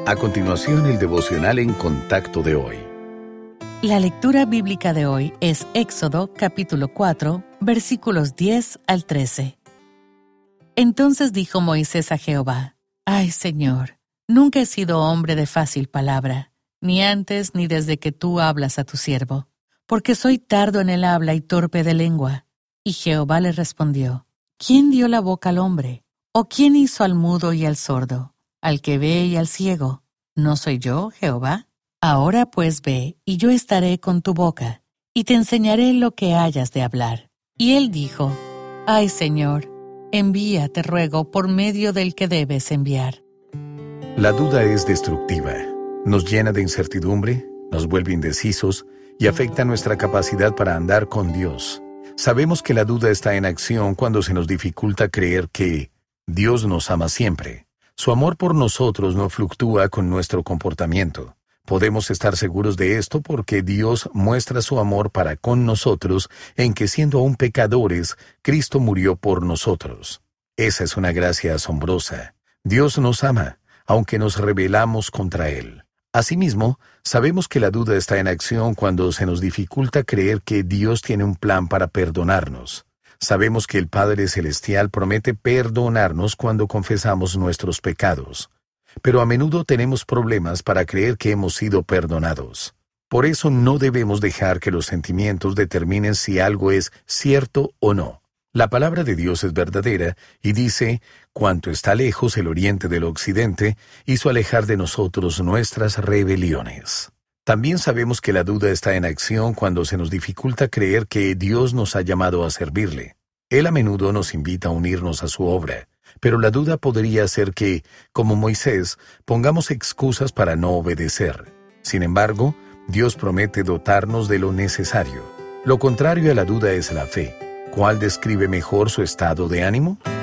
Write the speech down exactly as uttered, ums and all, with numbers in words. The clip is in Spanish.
A continuación, el devocional en contacto de hoy. La lectura bíblica de hoy es Éxodo capítulo cuatro, versículos diez al trece. Entonces dijo Moisés a Jehová: Ay, Señor, nunca he sido hombre de fácil palabra, ni antes ni desde que tú hablas a tu siervo, porque soy tardo en el habla y torpe de lengua. Y Jehová le respondió: ¿Quién dio la boca al hombre? ¿O quién hizo al mudo y al sordo, al que ve y al ciego? ¿No soy yo, Jehová? Ahora pues ve, y yo estaré con tu boca, y te enseñaré lo que hayas de hablar. Y él dijo: Ay, Señor, envía, te ruego, por medio del que debes enviar. La duda es destructiva. Nos llena de incertidumbre, nos vuelve indecisos y afecta nuestra capacidad para andar con Dios. Sabemos que la duda está en acción cuando se nos dificulta creer que Dios nos ama siempre. Su amor por nosotros no fluctúa con nuestro comportamiento. Podemos estar seguros de esto porque Dios muestra su amor para con nosotros en que, siendo aún pecadores, Cristo murió por nosotros. Esa es una gracia asombrosa. Dios nos ama, aunque nos rebelamos contra Él. Asimismo, sabemos que la duda está en acción cuando se nos dificulta creer que Dios tiene un plan para perdonarnos. Sabemos que el Padre Celestial promete perdonarnos cuando confesamos nuestros pecados. Pero a menudo tenemos problemas para creer que hemos sido perdonados. Por eso no debemos dejar que los sentimientos determinen si algo es cierto o no. La palabra de Dios es verdadera y dice: cuanto está lejos el oriente del occidente, hizo alejar de nosotros nuestras rebeliones. También sabemos que la duda está en acción cuando se nos dificulta creer que Dios nos ha llamado a servirle. Él a menudo nos invita a unirnos a su obra, pero la duda podría hacer que, como Moisés, pongamos excusas para no obedecer. Sin embargo, Dios promete dotarnos de lo necesario. Lo contrario a la duda es la fe. ¿Cuál describe mejor su estado de ánimo?